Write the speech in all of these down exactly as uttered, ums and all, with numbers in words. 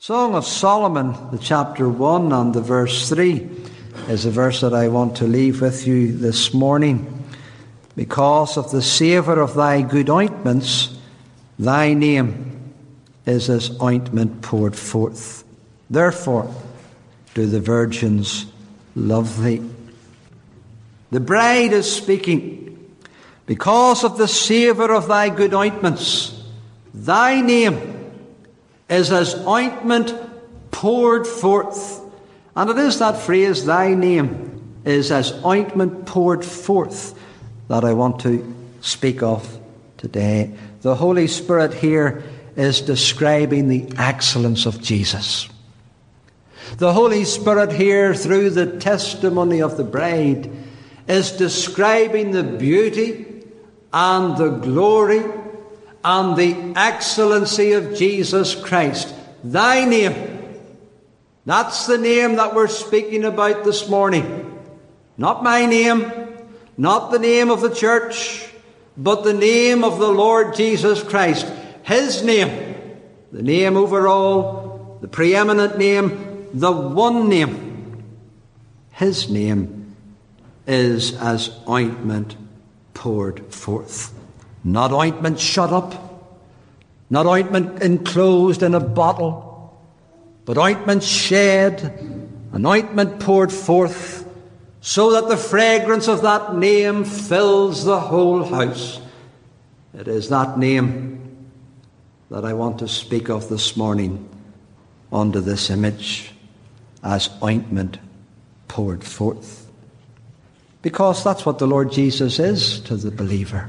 Song of Solomon, the chapter one and the verse three, is a verse that I want to leave with you this morning. Because of the savour of thy good ointments, thy name is as ointment poured forth. Therefore do the virgins love thee. The bride is speaking. Because of the savour of thy good ointments, thy name is as ointment poured forth. And it is that phrase, thy name is as ointment poured forth, that I want to speak of today. The Holy Spirit here is describing the excellence of Jesus. The Holy Spirit here, through the testimony of the bride, is describing the beauty and the glory and the excellency of Jesus Christ. Thy name. That's the name that we're speaking about this morning. Not my name, not the name of the church, but the name of the Lord Jesus Christ. His name, the name over all, the preeminent name, the one name. His name is as ointment poured forth. Not ointment shut up, not ointment enclosed in a bottle, but ointment shed, an ointment poured forth, so that the fragrance of that name fills the whole house. It is that name that I want to speak of this morning under this image, as ointment poured forth. Because that's what the Lord Jesus is to the believer.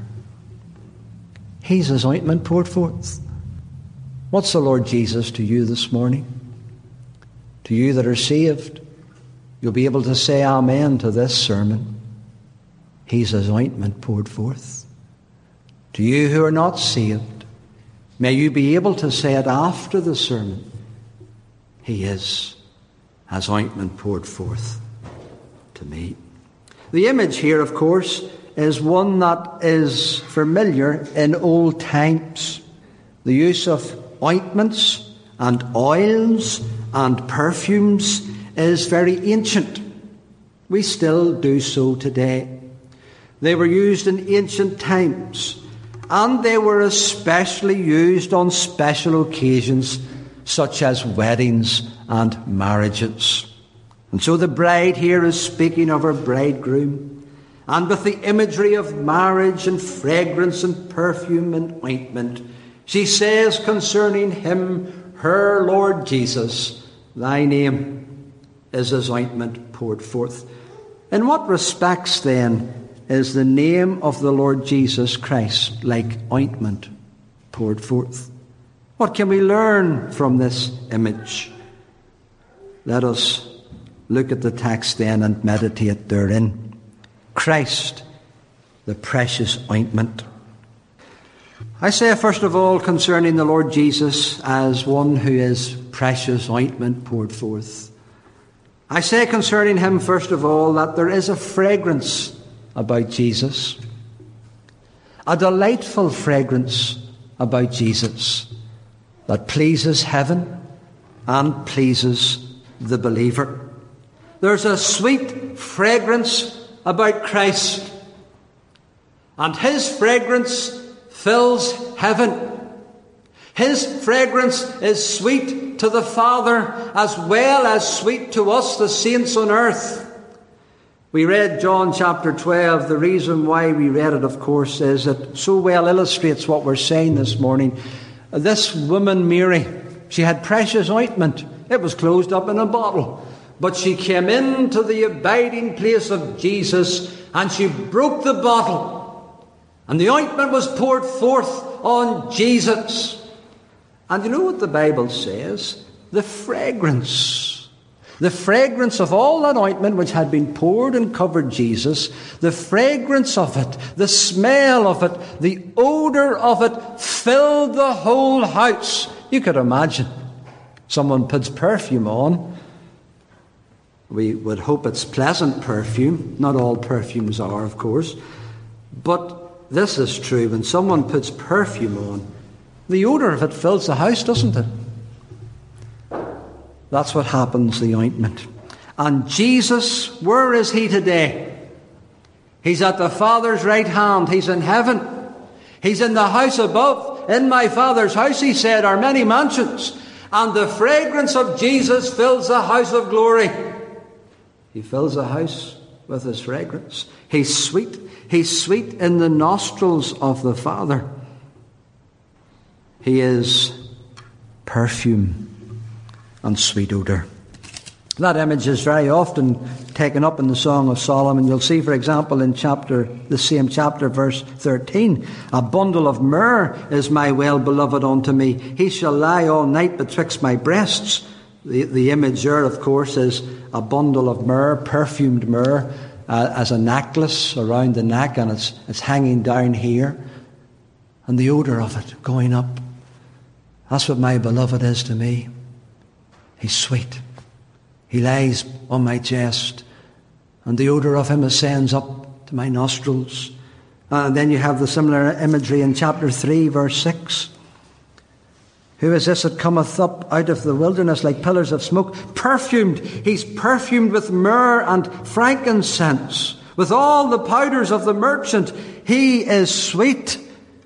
He's as ointment poured forth. What's the Lord Jesus to you this morning? To you that are saved, you'll be able to say amen to this sermon. He's as ointment poured forth. To you who are not saved, may you be able to say it after the sermon. He is as ointment poured forth to me. The image here, of course, is one that is familiar in old times. The use of ointments and oils and perfumes is very ancient. We still do so today. They were used in ancient times, and they were especially used on special occasions such as weddings and marriages. And so the bride here is speaking of her bridegroom, and with the imagery of marriage and fragrance and perfume and ointment, she says concerning him, her Lord Jesus, thy name is as ointment poured forth. In what respects then is the name of the Lord Jesus Christ like ointment poured forth? What can we learn from this image? Let us look at the text then and meditate therein. Christ, the precious ointment. I say first of all concerning the Lord Jesus as one who is precious ointment poured forth. I say concerning him first of all that there is a fragrance about Jesus. A delightful fragrance about Jesus that pleases heaven and pleases the believer. There's a sweet fragrance about Christ, and his fragrance fills heaven. His fragrance is sweet to the Father as well as sweet to us, the saints on earth. We read John chapter twelve. The reason why we read it, of course, is it so well illustrates what we're saying this morning. This woman, Mary, she had precious ointment. It was closed up in a bottle. But she came into the abiding place of Jesus and she broke the bottle. And the ointment was poured forth on Jesus. And you know what the Bible says? The fragrance. The fragrance of all that ointment which had been poured and covered Jesus, the fragrance of it, the smell of it, the odour of it filled the whole house. You could imagine someone puts perfume on. We would hope it's pleasant perfume. Not all perfumes are, of course. But this is true. When someone puts perfume on, the odour of it fills the house, doesn't it? That's what happens, the ointment. And Jesus, where is he today? He's at the Father's right hand. He's in heaven. He's in the house above. In my Father's house, he said, are many mansions. And the fragrance of Jesus fills the house of glory. He fills the house with his fragrance. He's sweet. He's sweet in the nostrils of the Father. He is perfume and sweet odour. That image is very often taken up in the Song of Solomon. You'll see, for example, in chapter the same chapter, verse thirteen, a bundle of myrrh is my well-beloved unto me. He shall lie all night betwixt my breasts. The, the image there, of course, is a bundle of myrrh, perfumed myrrh, uh, as a necklace around the neck, and it's, it's hanging down here. And the odour of it going up. That's what my beloved is to me. He's sweet. He lies on my chest, and the odour of him ascends up to my nostrils. And then you have the similar imagery in chapter three, verse six. Who is this that cometh up out of the wilderness like pillars of smoke? Perfumed. He's perfumed with myrrh and frankincense, with all the powders of the merchant. He is sweet.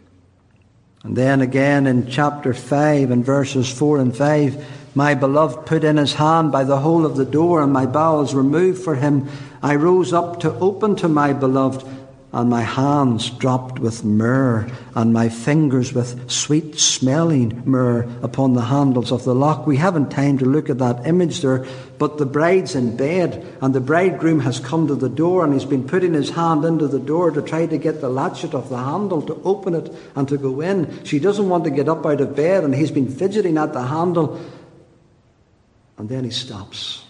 And then again in chapter five and verses four and five, my beloved put in his hand by the hole of the door, and my bowels removed for him. I rose up to open to my beloved, and my hands dropped with myrrh, and my fingers with sweet-smelling myrrh upon the handles of the lock. We haven't time to look at that image there, but the bride's in bed, and the bridegroom has come to the door, and he's been putting his hand into the door to try to get the latchet of the handle to open it and to go in. She doesn't want to get up out of bed, and he's been fidgeting at the handle. And then he stops.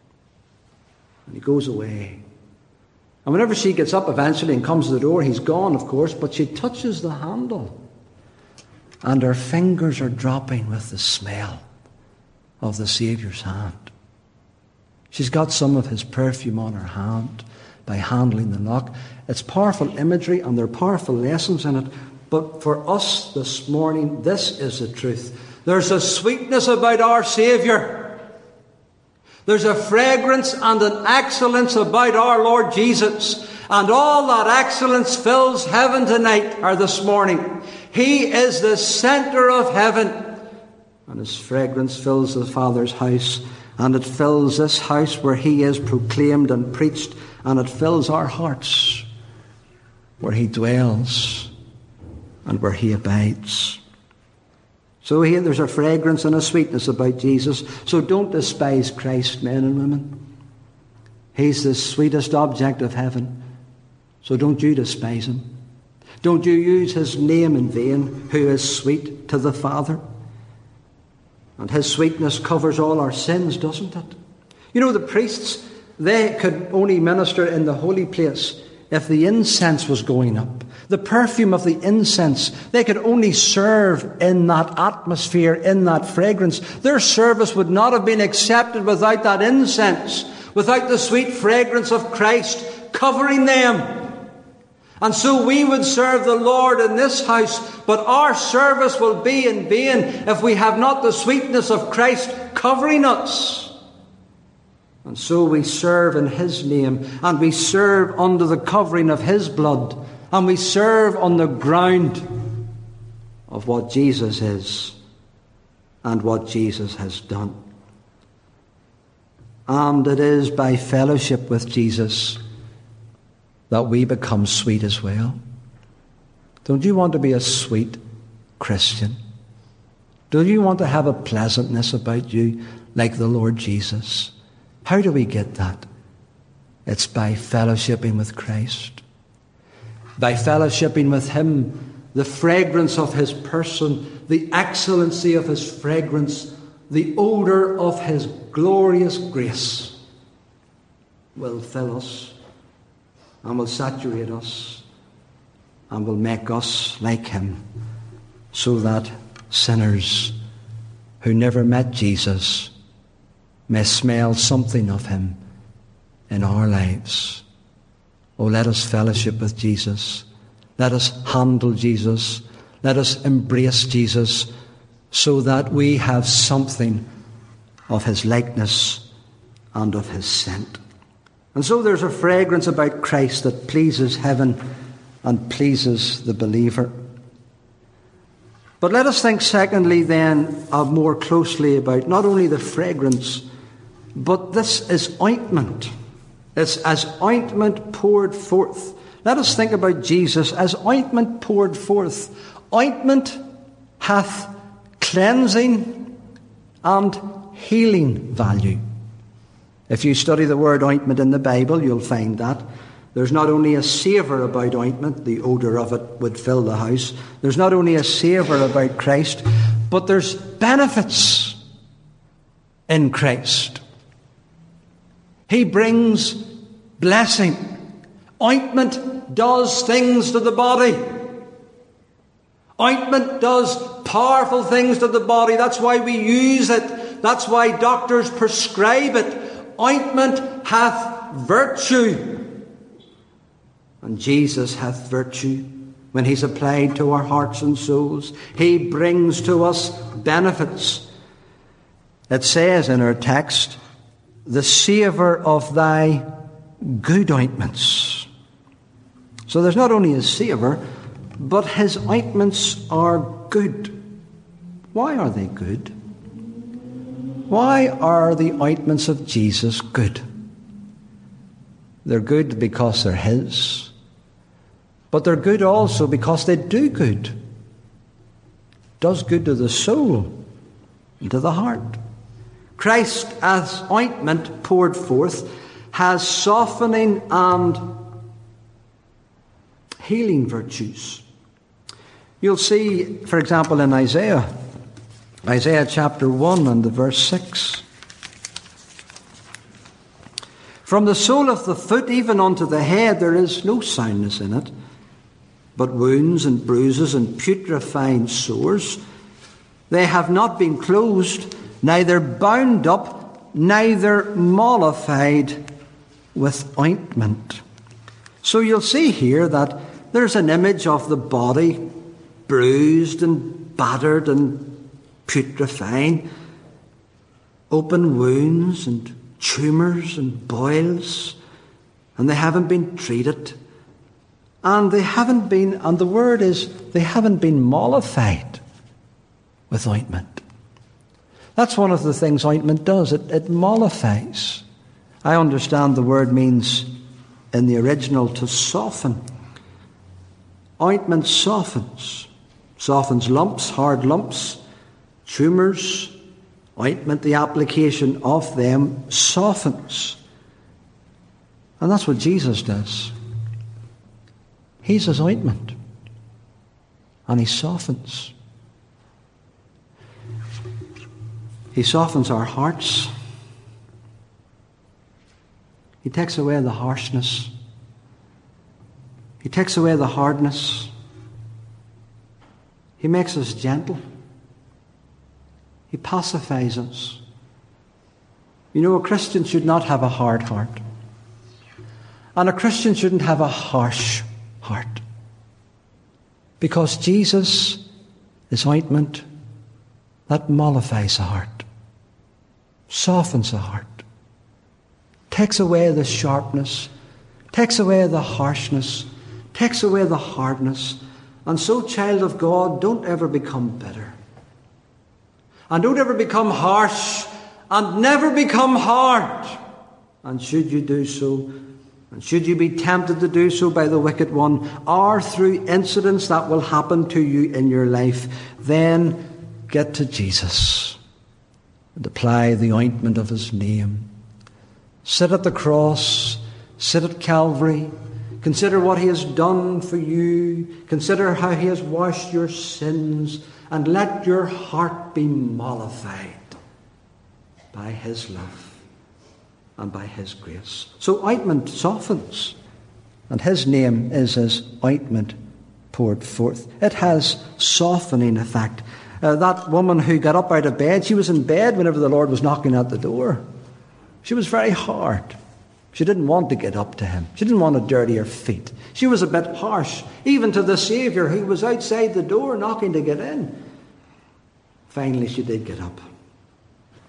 And he goes away. And whenever she gets up eventually and comes to the door, he's gone, of course, but she touches the handle. And her fingers are dropping with the smell of the Saviour's hand. She's got some of his perfume on her hand by handling the lock. It's powerful imagery, and there are powerful lessons in it. But for us this morning, this is the truth. There's a sweetness about our Saviour. There's a fragrance and an excellence about our Lord Jesus. And all that excellence fills heaven tonight, or this morning. He is the centre of heaven. And his fragrance fills the Father's house. And it fills this house where he is proclaimed and preached. And it fills our hearts where he dwells and where he abides. So here there's a fragrance and a sweetness about Jesus. So don't despise Christ, men and women. He's the sweetest object of heaven. So don't you despise him. Don't you use his name in vain, who is sweet to the Father. And his sweetness covers all our sins, doesn't it? You know, the priests, they could only minister in the holy place if the incense was going up. The perfume of the incense, they could only serve in that atmosphere, in that fragrance. Their service would not have been accepted without that incense, without the sweet fragrance of Christ covering them. And so we would serve the Lord in this house, but our service will be in vain if we have not the sweetness of Christ covering us. And so we serve in his name, and we serve under the covering of his blood. And we serve on the ground of what Jesus is and what Jesus has done. And it is by fellowship with Jesus that we become sweet as well. Don't you want to be a sweet Christian? Do you want to have a pleasantness about you like the Lord Jesus? How do we get that? It's by fellowshipping with Christ. By fellowshipping with him, the fragrance of his person, the excellency of his fragrance, the odour of his glorious grace will fill us and will saturate us and will make us like him, so that sinners who never met Jesus may smell something of him in our lives. Oh, let us fellowship with Jesus. Let us handle Jesus. Let us embrace Jesus, so that we have something of his likeness and of his scent. And so there's a fragrance about Christ that pleases heaven and pleases the believer. But let us think secondly then uh, more closely about not only the fragrance, but this is ointment. It's as ointment poured forth. Let us think about Jesus as ointment poured forth. Ointment hath cleansing and healing value. If you study the word ointment in the Bible, you'll find that. There's not only a savour about ointment, the odour of it would fill the house. There's not only a savour about Christ, but there's benefits in Christ. He brings blessing. Ointment does things to the body. Ointment does powerful things to the body. That's why we use it. That's why doctors prescribe it. Ointment hath virtue. And Jesus hath virtue when he's applied to our hearts and souls. He brings to us benefits. It says in our text, the savour of thy good ointments. So there's not only a savour, but his ointments are good. Why are they good? Why are the ointments of Jesus good? They're good because they're his. But they're good also because they do good. Does good to the soul and to the heart. Christ as ointment poured forth has softening and healing virtues. You'll see, for example, in Isaiah, Isaiah chapter one and the verse six. From the sole of the foot even unto the head there is no soundness in it, but wounds and bruises and putrefying sores. They have not been closed, neither bound up, neither mollified with ointment. So you'll see here that there's an image of the body bruised and battered and putrefying, open wounds and tumours and boils, and they haven't been treated. And they haven't been, and the word is, they haven't been mollified with ointment. That's one of the things ointment does. It, it mollifies. I understand the word means, in the original, to soften. Ointment softens. Softens lumps, hard lumps, tumours. Ointment, the application of them, softens. And that's what Jesus does. He's his ointment. And he softens. He softens our hearts. He takes away the harshness. He takes away the hardness. He makes us gentle. He pacifies us. You know, a Christian should not have a hard heart. And a Christian shouldn't have a harsh heart. Because Jesus is ointment that mollifies the heart, softens the heart, takes away the sharpness, takes away the harshness, takes away the hardness. And so, child of God, don't ever become bitter. And don't ever become harsh, and never become hard. And should you do so, and should you be tempted to do so by the wicked one, or through incidents that will happen to you in your life, then get to Jesus and apply the ointment of his name. Sit at the cross, sit at Calvary, consider what he has done for you, consider how he has washed your sins, and let your heart be mollified by his love and by his grace. So ointment softens, and his name is as ointment poured forth. It has softening effect. Uh, that woman who got up out of bed, she was in bed whenever the Lord was knocking at the door. She was very hard. She didn't want to get up to him. She didn't want to dirty her feet. She was a bit harsh, even to the Saviour who was outside the door knocking to get in. Finally, she did get up.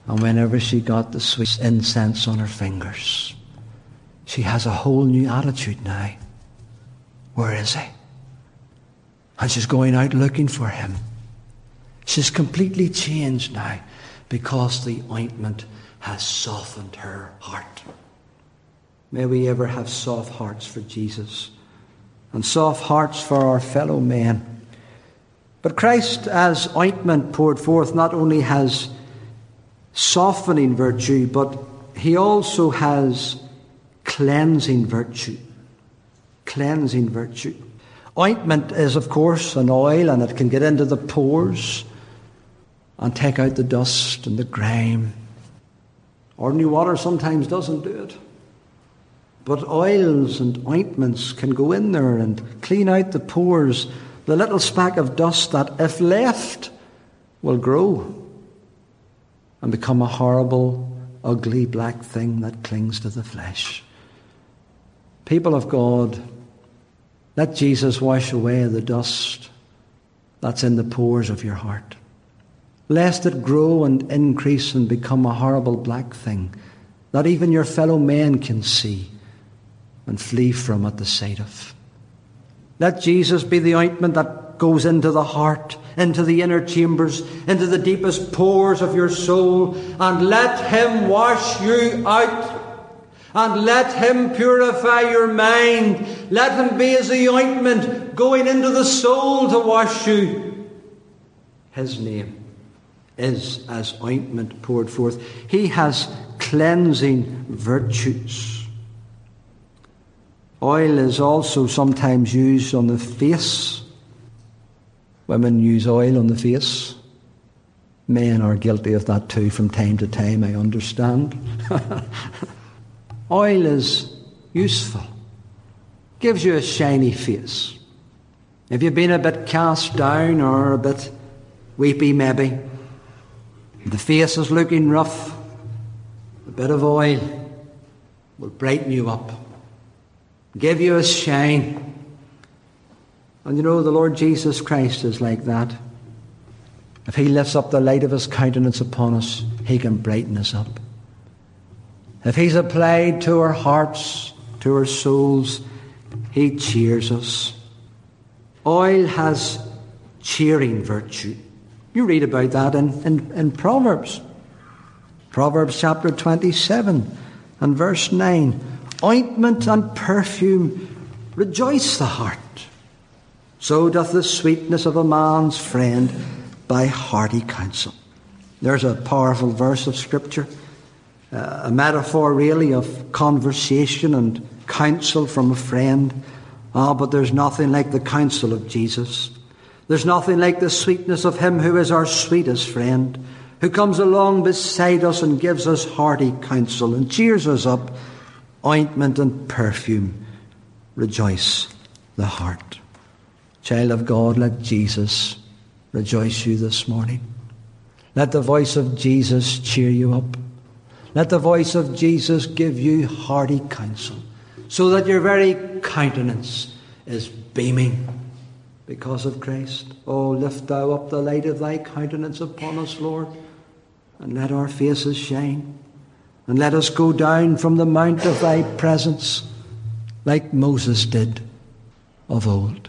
And whenever she got the sweet incense on her fingers, she has a whole new attitude now. Where is he? And she's going out looking for him. She's completely changed now because the ointment has softened her heart. May we ever have soft hearts for Jesus and soft hearts for our fellow men. But Christ, as ointment poured forth, not only has softening virtue, but he also has cleansing virtue. Cleansing virtue. Ointment is, of course, an oil, and it can get into the pores and take out the dust and the grime. Ordinary water sometimes doesn't do it. But oils and ointments can go in there and clean out the pores, the little speck of dust that, if left, will grow and become a horrible, ugly, black thing that clings to the flesh. People of God, let Jesus wash away the dust that's in the pores of your heart, lest it grow and increase and become a horrible black thing that even your fellow men can see and flee from at the sight of. Let Jesus be the ointment that goes into the heart, into the inner chambers, into the deepest pores of your soul, and let him wash you out. And let him purify your mind. Let him be as the ointment going into the soul to wash you. His name is as ointment poured forth. He has cleansing virtues. Oil is also sometimes used on the face. Women use oil on the face. Men are guilty of that too from time to time, I understand. Oil is useful. Gives you a shiny face. If you've been a bit cast down or a bit weepy maybe, the face is looking rough, a bit of oil will brighten you up, give you a shine. And you know, the Lord Jesus Christ is like that. If he lifts up the light of his countenance upon us, he can brighten us up. If he's applied to our hearts, to our souls, he cheers us. Oil has cheering virtue. You read about that in, in, in Proverbs. Proverbs chapter twenty-seven and verse nine. Ointment and perfume rejoice the heart. So doth the sweetness of a man's friend by hearty counsel. There's a powerful verse of Scripture. Uh, a metaphor really of conversation and counsel from a friend. Ah, oh, but there's nothing like the counsel of Jesus. There's nothing like the sweetness of him who is our sweetest friend, who comes along beside us and gives us hearty counsel and cheers us up. Ointment and perfume rejoice the heart. Child of God, let Jesus rejoice you this morning. Let the voice of Jesus cheer you up. Let the voice of Jesus give you hearty counsel, so that your very countenance is beaming because of Christ. Oh, lift thou up the light of thy countenance upon us, Lord, and let our faces shine. And let us go down from the mount of thy presence like Moses did of old.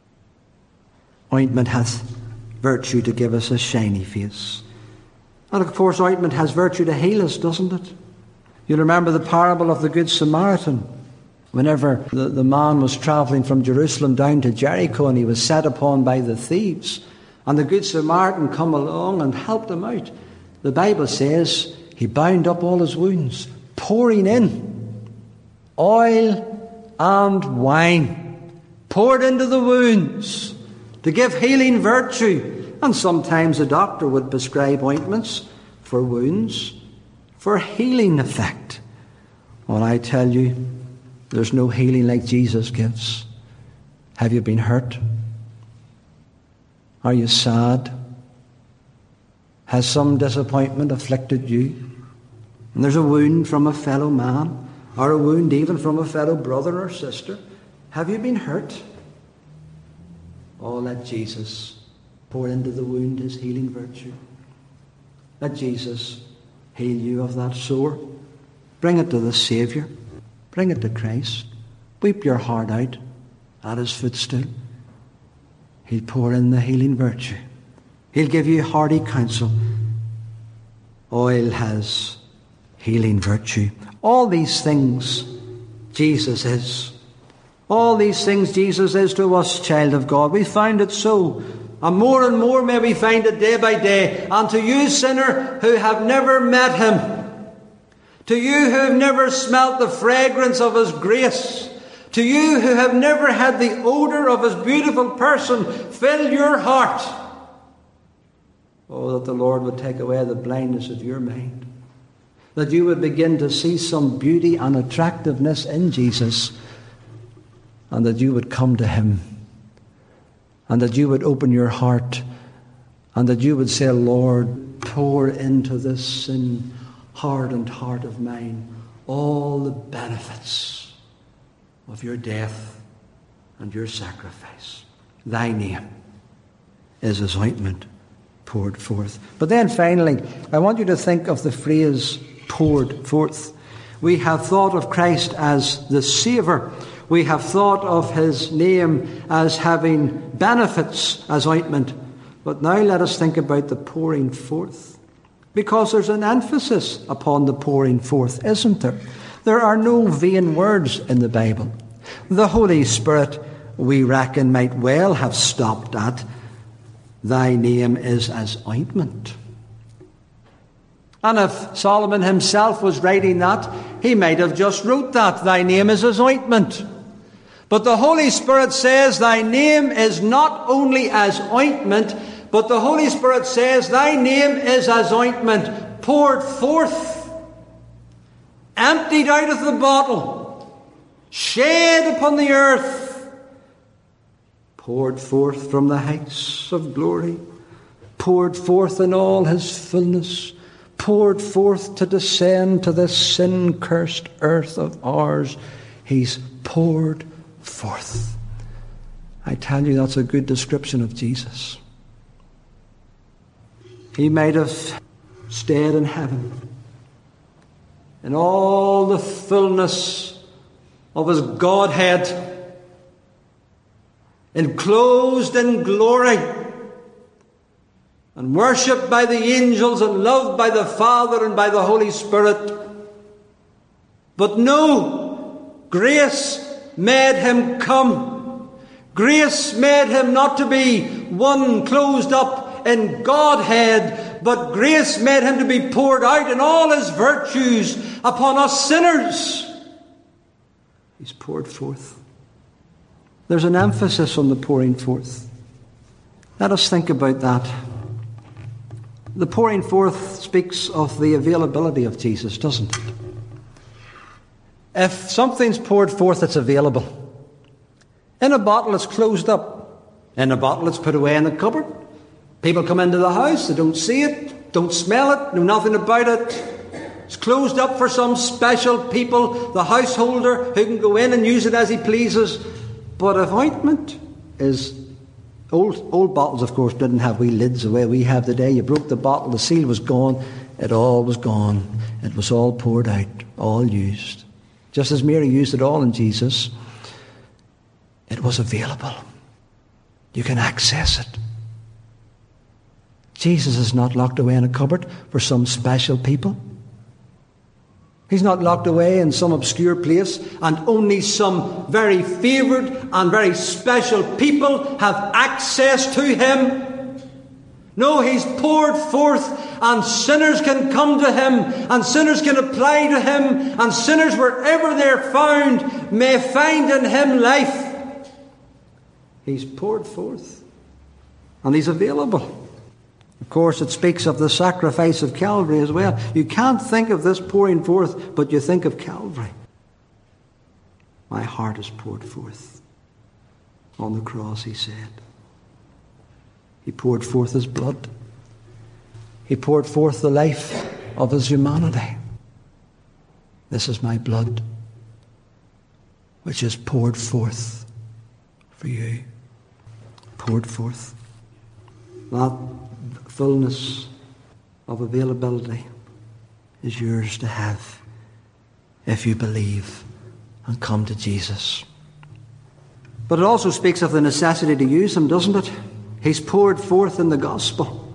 Ointment hath virtue to give us a shiny face. And of course, ointment has virtue to heal us, doesn't it? You'll remember the parable of the Good Samaritan. Whenever the, the man was travelling from Jerusalem down to Jericho and he was set upon by the thieves, and the Good Samaritan come along and helped him out, the Bible says he bound up all his wounds, pouring in oil and wine, poured into the wounds to give healing virtue. And sometimes a doctor would prescribe ointments for wounds, for healing effect. Well, I tell you, there's no healing like Jesus gives. Have you been hurt? Are you sad? Has some disappointment afflicted you? And there's a wound from a fellow man, or a wound even from a fellow brother or sister. Have you been hurt? Oh, let Jesus pour into the wound his healing virtue. Let Jesus heal you of that sore. Bring it to the Saviour. Bring it to Christ. Weep your heart out at his footstool. He'll pour in the healing virtue. He'll give you hearty counsel. Oil has healing virtue. All these things Jesus is. All these things Jesus is to us, child of God. We find it so. And more and more may we find it day by day. And to you, sinner, who have never met him, to you who have never smelt the fragrance of his grace, to you who have never had the odour of his beautiful person fill your heart, oh, that the Lord would take away the blindness of your mind, that you would begin to see some beauty and attractiveness in Jesus, and that you would come to him, and that you would open your heart, and that you would say, Lord, pour into this sin hardened heart of mine all the benefits of your death and your sacrifice. Thy name is his ointment poured forth. But then finally, I want you to think of the phrase poured forth. We have thought of Christ as the Saviour. We have thought of his name as having benefits as ointment. But now let us think about the pouring forth. Because there's an emphasis upon the pouring forth, isn't there? There are no vain words in the Bible. The Holy Spirit, we reckon, might well have stopped at, thy name is as ointment. And if Solomon himself was writing that, he might have just wrote that, thy name is as ointment. But the Holy Spirit says thy name is not only as ointment, but the Holy Spirit says thy name is as ointment poured forth, emptied out of the bottle, shed upon the earth, poured forth from the heights of glory, poured forth in all his fullness, poured forth to descend to this sin-cursed earth of ours. He's poured forth. I tell you, that's a good description of Jesus. He might have stayed in heaven in all the fullness of his Godhead, enclosed in glory, and worshipped by the angels and loved by the Father and by the Holy Spirit. But no, grace made him come. Grace made him not to be one closed up in Godhead, but grace made him to be poured out in all his virtues upon us sinners. He's poured forth. There's an emphasis on the pouring forth. Let us think about that. The pouring forth speaks of the availability of Jesus, doesn't it? If something's poured forth, it's available. In a bottle, it's closed up. In a bottle, it's put away in the cupboard. People come into the house, they don't see it, don't smell it, know nothing about it. It's closed up for some special people, the householder, who can go in and use it as he pleases. But if ointment is... Old, old bottles, of course, didn't have wee lids the way we have today. You broke the bottle, the seal was gone, it all was gone. It was all poured out, all used. Just as Mary used it all in Jesus, it was available. You can access it. Jesus is not locked away in a cupboard for some special people. He's not locked away in some obscure place and only some very favoured and very special people have access to him. No, he's poured forth and sinners can come to him and sinners can apply to him and sinners, wherever they're found, may find in him life. He's poured forth and he's available. Of course, it speaks of the sacrifice of Calvary as well. You can't think of this pouring forth, but you think of Calvary. My heart is poured forth. On the cross, he said. He poured forth his blood. He poured forth the life of his humanity. This is my blood, which is poured forth for you. Poured forth. That fullness of availability is yours to have if you believe and come to Jesus. But it also speaks of the necessity to use him, doesn't it? He's poured forth in the gospel.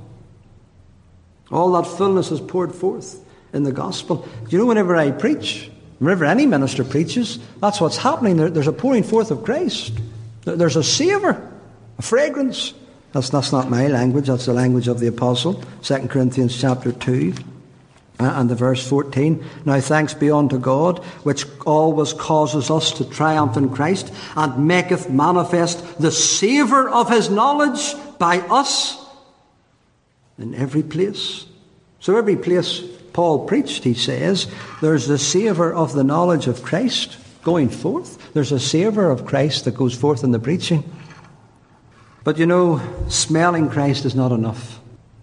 All that fullness is poured forth in the gospel. You know, whenever I preach, whenever any minister preaches, that's what's happening. There, there's a pouring forth of Christ. There, there's a savour, a fragrance. That's, that's not my language, that's the language of the apostle. Second Corinthians chapter two uh, and the verse fourteen. Now thanks be unto God, which always causes us to triumph in Christ, and maketh manifest the savour of his knowledge by us in every place. So every place Paul preached, he says, there's the savour of the knowledge of Christ going forth. There's a savour of Christ that goes forth in the preaching. But you know, smelling Christ is not enough.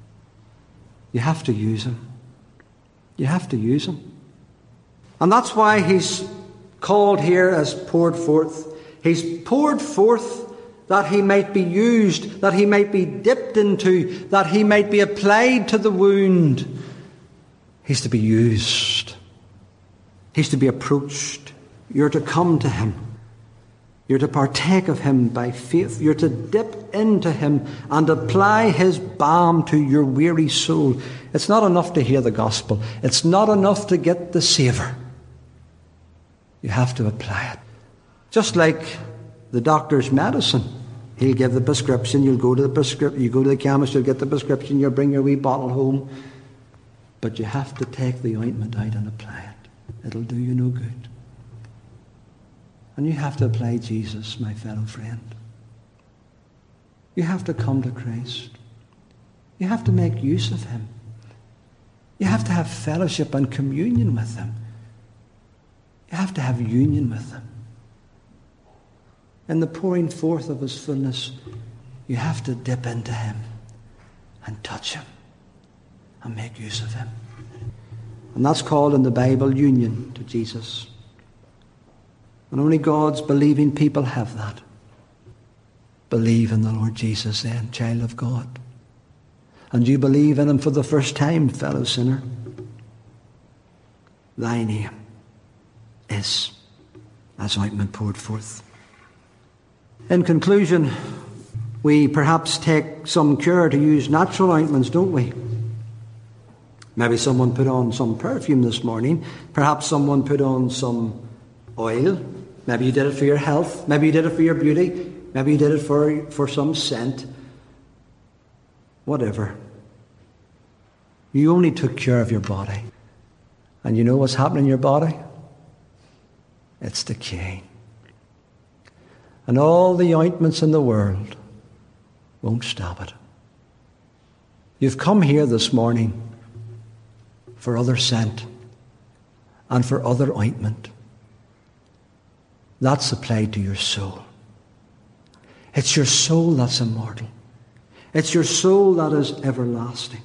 You have to use him. You have to use him. And that's why he's called here as poured forth. He's poured forth that he might be used, that he might be dipped into, that he might be applied to the wound. He's to be used. He's to be approached. You're to come to him. You're to partake of him by faith. You're to dip into him and apply his balm to your weary soul. It's not enough to hear the gospel. It's not enough to get the savour. You have to apply it. Just like the doctor's medicine. He'll give the prescription. You'll go to the prescription. You go to the chemist. You'll get the prescription. You'll bring your wee bottle home. But you have to take the ointment out and apply it. It'll do you no good. And you have to apply Jesus, my fellow friend. You have to come to Christ. You have to make use of him. You have to have fellowship and communion with him. You have to have union with him. In the pouring forth of his fullness, you have to dip into him and touch him and make use of him. And that's called in the Bible union to Jesus. And only God's believing people have that. Believe in the Lord Jesus then, child of God. And you believe in him for the first time, fellow sinner. Thy name is as ointment poured forth. In conclusion, we perhaps take some care to use natural ointments, don't we? Maybe someone put on some perfume this morning. Perhaps someone put on some oil. Maybe you did it for your health. Maybe you did it for your beauty. Maybe you did it for, for some scent. Whatever. You only took care of your body. And you know what's happening in your body? It's decaying. And all the ointments in the world won't stop it. You've come here this morning for other scent and for other ointment. That's applied to your soul. It's your soul that's immortal. It's your soul that is everlasting.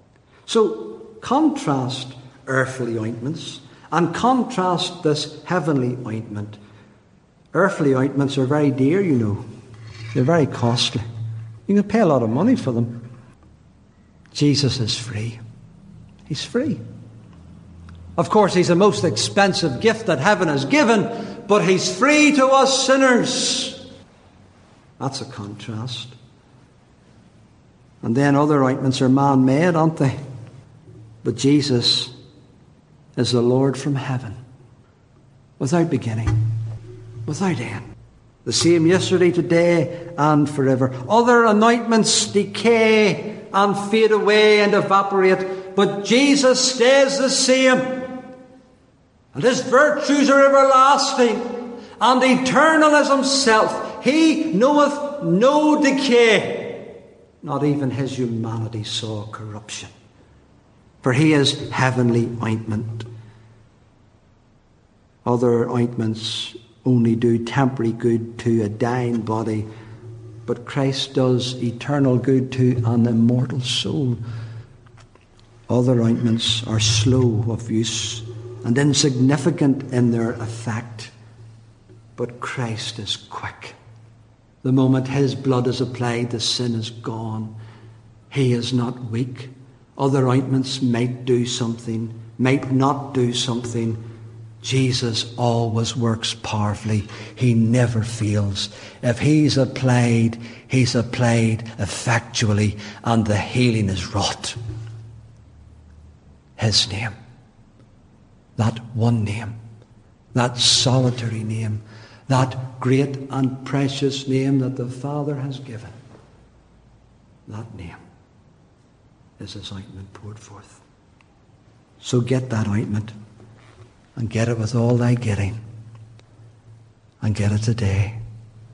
So contrast earthly ointments and contrast this heavenly ointment. Earthly ointments are very dear, you know. They're very costly. You can pay a lot of money for them. Jesus is free. He's free. Of course, he's the most expensive gift that heaven has given, but he's free to us sinners. That's a contrast. And then other ointments are man-made, aren't they? But Jesus is the Lord from heaven, without beginning, without end. The same yesterday, today, and forever. Other anointments decay and fade away and evaporate, but Jesus stays the same. And his virtues are everlasting and eternal as himself. He knoweth no decay. Not even his humanity saw corruption. For he is heavenly ointment. Other ointments only do temporary good to a dying body, but Christ does eternal good to an immortal soul. Other ointments are slow of use and insignificant in their effect, but Christ is quick. The moment his blood is applied, the sin is gone. He is not weak. Other ointments might do something, might not do something, Jesus always works powerfully. He never fails. If he's applied, he's applied effectually, and the healing is wrought. His name. That one name. That solitary name. That great and precious name that the Father has given. That name is his ointment poured forth. So get that ointment, and get it with all thy getting, and get it today.